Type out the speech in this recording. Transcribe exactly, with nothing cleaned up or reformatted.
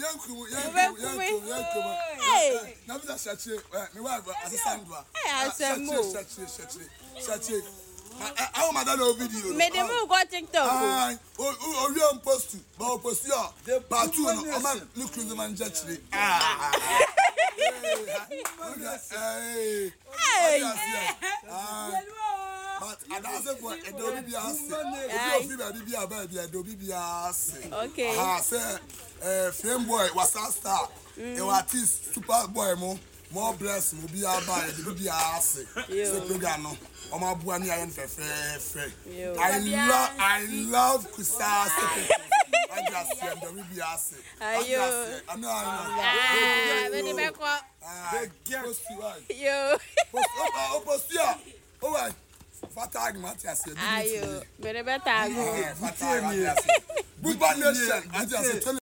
yanku yanku yanku yanku. Hey. Na bi shachi. Me wa assistant wa. Hey, asemo. Shachi shachi shachi. I want to video. Me dem go TikTok. Ah, o we on post. Ba post ya. Ba tu no. O man look close man judge. Ah. Hey. Hey. Ah. But I don't for a dobi bi ase. Obi ofi ba bi aba bi dobi bi ase. Okay. Ah, say eh Frame Boy was a star. E wa artist Super Boy mo. More bless mo bi aba e bi ase. So program no. Oma bua ni ayen fe fe fe. I love I love Kusa. I just see the bi ase. Ayo. I know I know. Ah, me be ko. Ah, post you. Yo. Post oh post you. Oh why? Fatag Matias. Ayo. Me be tag. Fatag Matias. Good nation. I just